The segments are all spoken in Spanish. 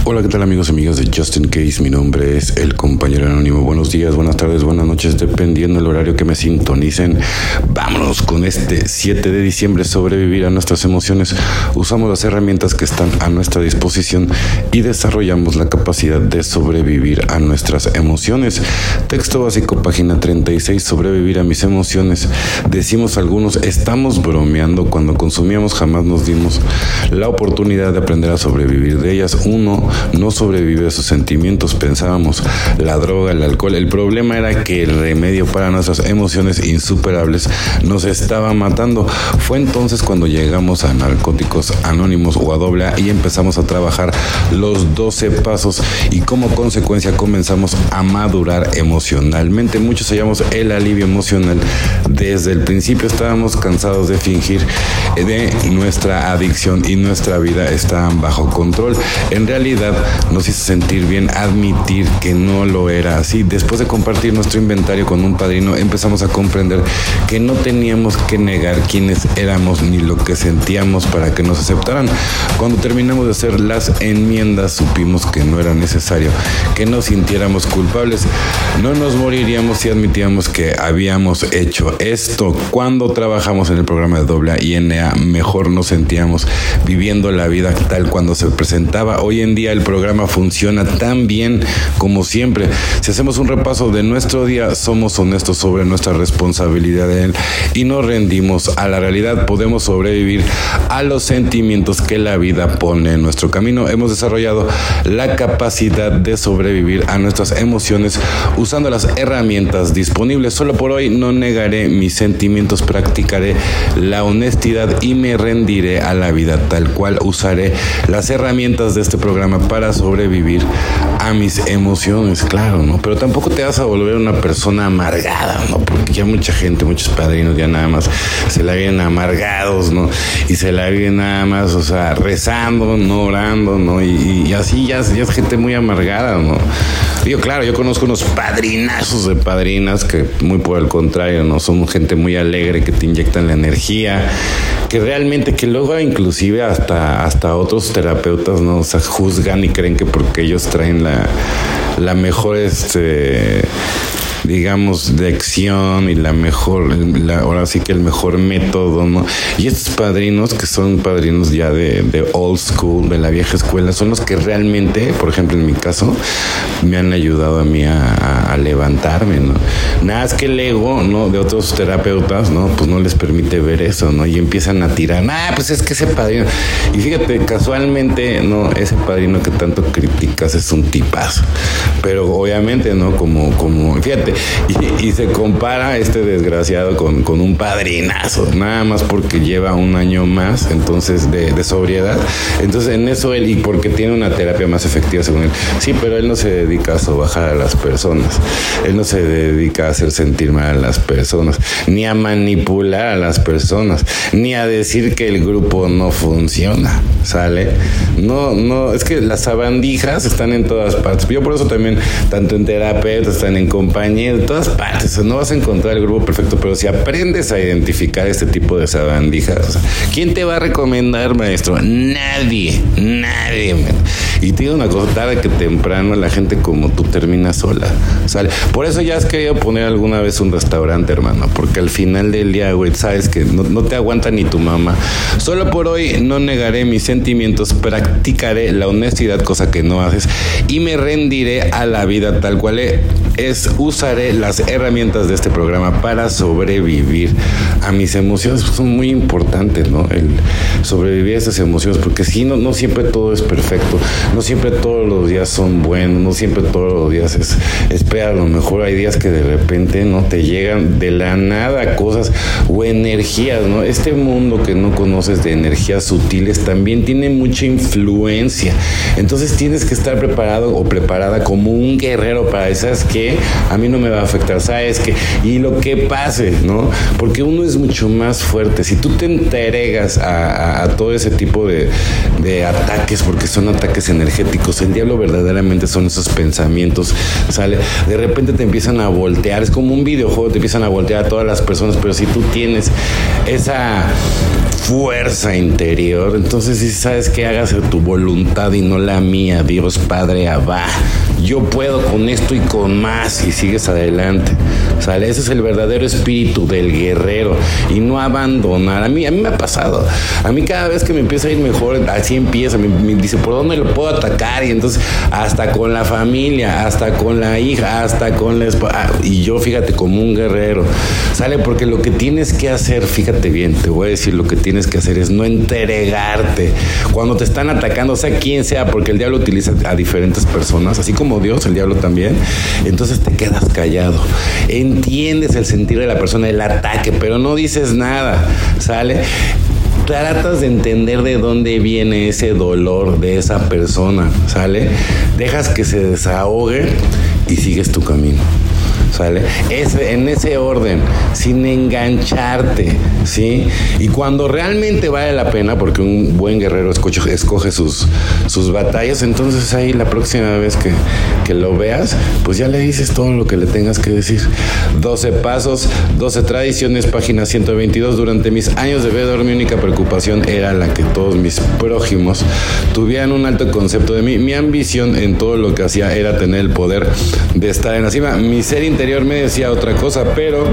Hola, ¿qué tal amigos y amigas de Just In Case? Mi nombre es el compañero anónimo. Buenos días, buenas tardes, buenas noches, dependiendo del horario que me sintonicen. Vámonos con este 7 de diciembre, sobrevivir a nuestras emociones. Usamos las herramientas que están a nuestra disposición y desarrollamos la capacidad de sobrevivir a nuestras emociones. Texto básico, página 36, sobrevivir a mis emociones. Decimos algunos, estamos bromeando. Cuando consumíamos jamás nos dimos la oportunidad de aprender a sobrevivir de ellas. Uno no sobrevive a sus sentimientos, pensábamos, la droga, el alcohol. El problema era que el remedio para nuestras emociones insuperables nos estaba matando. Fue entonces cuando llegamos a Narcóticos Anónimos o a AA y empezamos a trabajar los 12 pasos y como consecuencia comenzamos a madurar emocionalmente. Muchos hallamos el alivio emocional. Desde el principio estábamos cansados de fingir de nuestra adicción y nuestra vida estaban bajo control. En realidad nos hizo sentir bien admitir que no lo era así. Después de compartir nuestro inventario con un padrino, empezamos a comprender que no teníamos que negar quiénes éramos ni lo que sentíamos para que nos aceptaran. Cuando terminamos de hacer las enmiendas, supimos que no era necesario que nos sintiéramos culpables. No nos moriríamos si admitíamos que habíamos hecho esto. Cuando trabajamos en el programa de AA, mejor nos sentíamos viviendo la vida tal cuando se presentaba. Hoy en día el programa funciona tan bien como siempre. Si hacemos un repaso de nuestro día, somos honestos sobre nuestra responsabilidad de él y nos rendimos a la realidad, podemos sobrevivir a los sentimientos que la vida pone en nuestro camino. Hemos desarrollado la capacidad de sobrevivir a nuestras emociones usando las herramientas disponibles. Solo por hoy no negaré mis sentimientos, practicaré la honestidad y me rendiré a la vida tal cual. Usaré las herramientas de este programa para sobrevivir a mis emociones, claro, ¿no? Pero tampoco te vas a volver una persona amargada, ¿no? Porque ya mucha gente, muchos padrinos ya nada más se la vienen amargados, ¿no? Y se la vienen nada más, o sea, rezando, no orando, ¿no? Y así ya es gente muy amargada, ¿no? Digo, claro, yo conozco unos padrinazos de padrinas que muy por el contrario, ¿no? Son gente muy alegre, que te inyectan la energía, que realmente, que luego inclusive hasta otros terapeutas, ¿no? O sea, juzgan y creen que porque ellos traen la mejor, digamos, lección y ahora sí que el mejor método, ¿no? Y estos padrinos, que son padrinos ya de old school, de la vieja escuela, son los que realmente, por ejemplo, en mi caso, me han ayudado a mí a levantarme, ¿no? Nada es que el ego, ¿no? De otros terapeutas, ¿no? Pues no les permite ver eso, ¿no? Y empiezan a tirar, pues es que ese padrino, y fíjate, casualmente, ¿no? Ese padrino que tanto criticas es un tipazo, pero obviamente, ¿no? Como, fíjate, y se compara este desgraciado con un padrinazo, nada más porque lleva un año más, entonces, de sobriedad. Entonces, en eso él, y porque tiene una terapia más efectiva según él. Sí, pero él no se dedica a sobajar a las personas. Él no se dedica a hacer sentir mal a las personas, ni a manipular a las personas, ni a decir que el grupo no funciona, ¿sale? No, es que las sabandijas están en todas partes. Yo por eso también, tanto en terapia, están en compañía, en todas partes. O sea, no vas a encontrar el grupo perfecto, pero si aprendes a identificar este tipo de sabandijas, o sea, ¿quién te va a recomendar, maestro? Nadie. Y te digo una cosa, tarde que temprano la gente como tú termina sola, ¿sale? Por eso ya has querido poner alguna vez un restaurante, hermano, porque al final del día, güey, sabes que no te aguanta ni tu mamá. Solo por hoy no negaré mis sentimientos, practicaré la honestidad, cosa que no haces, y me rendiré a la vida tal cual es. Usaré las herramientas de este programa para sobrevivir a mis emociones. Son muy importantes, ¿no? El sobrevivir a esas emociones, porque si no siempre todo es perfecto, no siempre todos los días son buenos, no siempre todos los días espera, a lo mejor hay días que de repente no te llegan de la nada cosas o energías, ¿no? Este mundo que no conoces de energías sutiles también tiene mucha influencia, entonces tienes que estar preparado o preparada como un guerrero para decir, ¿sabes qué? A mí no me va a afectar, ¿sabes qué? Y lo que pase, ¿no? Porque uno es mucho más fuerte. Si tú te entregas a todo ese tipo de ataques, porque son ataques energéticos, el diablo verdaderamente son esos pensamientos, ¿sale? De repente te empiezan a voltear, es como un videojuego, te empiezan a voltear a todas las personas, pero si tú tienes fuerza interior. Entonces, si sabes que hagas tu voluntad y no la mía, Dios Padre Abba, yo puedo con esto y con más, y sigues adelante, ¿sale? Ese es el verdadero espíritu del guerrero, y no abandonar. A mí me ha pasado, a mí cada vez que me empieza a ir mejor, así empieza, me dice, ¿por dónde lo puedo atacar? Y entonces, hasta con la familia, hasta con la hija, hasta con la esposa, y yo, fíjate, como un guerrero, ¿sale? Porque lo que tienes que hacer, fíjate bien, te voy a decir, lo que tienes que hacer es no entregarte cuando te están atacando, sea quien sea, porque el diablo utiliza a diferentes personas, así como Dios, el diablo también. Entonces te quedas callado, entiendes el sentir de la persona, el ataque, pero no dices nada, ¿sale? Tratas de entender de dónde viene ese dolor de esa persona, ¿sale? Dejas que se desahogue y sigues tu camino, ¿sale? En ese orden, sin engancharte, ¿sí? Y cuando realmente vale la pena, porque un buen guerrero escoge sus batallas, entonces ahí la próxima vez que lo veas, pues ya le dices todo lo que le tengas que decir. 12 pasos, 12 tradiciones, página 122. Durante mis años de vida, mi única preocupación era la que todos mis prójimos tuvieran un alto concepto de mí. Mi ambición en todo lo que hacía era tener el poder de estar en la cima. Mi ser interior me decía otra cosa, pero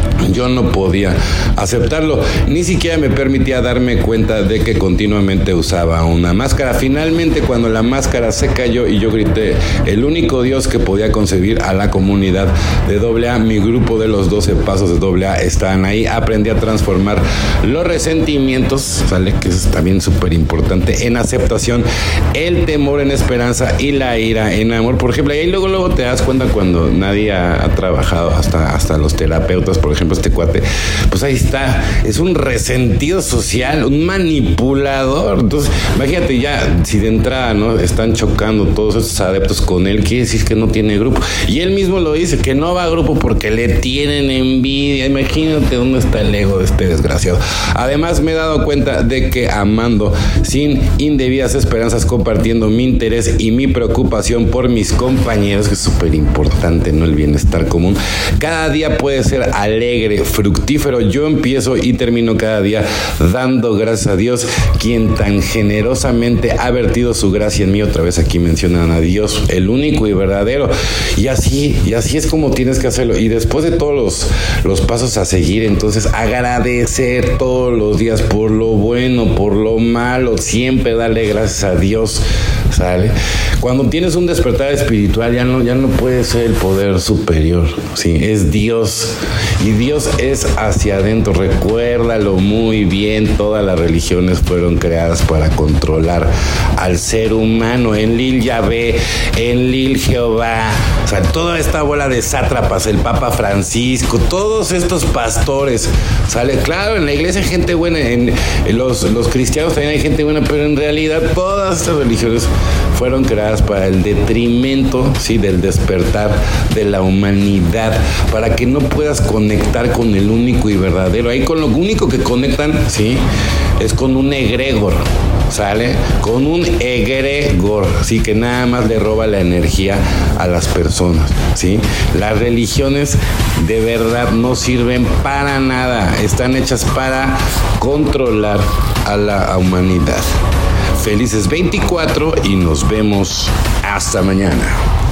yo no podía aceptarlo, ni siquiera me permitía darme cuenta de que continuamente usaba una máscara. Finalmente, cuando la máscara se cayó y yo grité el único Dios que podía concebir a la comunidad de AA, mi grupo de los 12 pasos de AA estaban ahí. Aprendí a transformar los resentimientos, ¿sale? Que es también súper importante, en aceptación, el temor en esperanza y la ira en amor. Por ejemplo, ahí luego te das cuenta cuando nadie ha trabajado, hasta los terapeutas, por ejemplo, este cuate, pues ahí está, es un resentido social, un manipulador. Entonces, imagínate ya, si de entrada, ¿no?, están chocando todos estos adeptos con él, quiere decir que no tiene grupo. Y él mismo lo dice, que no va a grupo porque le tienen envidia. Imagínate dónde está el ego de este desgraciado. Además, me he dado cuenta de que amando sin indebidas esperanzas, compartiendo mi interés y mi preocupación por mis compañeros, que es súper importante, ¿no?, el bienestar común, cada día puede ser alegre, fructífero. Yo empiezo y termino cada día dando gracias a Dios, quien tan generosamente ha vertido su gracia en mí. Otra vez aquí mencionan a Dios, el único y verdadero. Y así es como tienes que hacerlo. Y después de todos los pasos a seguir, entonces agradecer todos los días por lo bueno, por lo malo, siempre darle gracias a Dios, ¿sale? Cuando tienes un despertar espiritual, ya no puede ser el poder superior, sí, es Dios. Y Dios es hacia adentro. Recuérdalo muy bien, todas las religiones fueron creadas para controlar al ser humano. Enlil Yahvé, Enlil Jehová, o sea, toda esta bola de sátrapas, el Papa Francisco, todos estos pastores, ¿sale? Claro, en la iglesia hay gente buena, en los cristianos también hay gente buena, pero en realidad todas estas religiones fueron creadas para el detrimento, sí, del despertar de la humanidad, para que no puedas conectar con el único y verdadero. Ahí con lo único que conectan, sí, es con un egregor, ¿sale? Con un egregor, sí, que nada más le roba la energía a las personas, ¿sí? Las religiones de verdad no sirven para nada, están hechas para controlar a la humanidad. Felices 24 y nos vemos hasta mañana.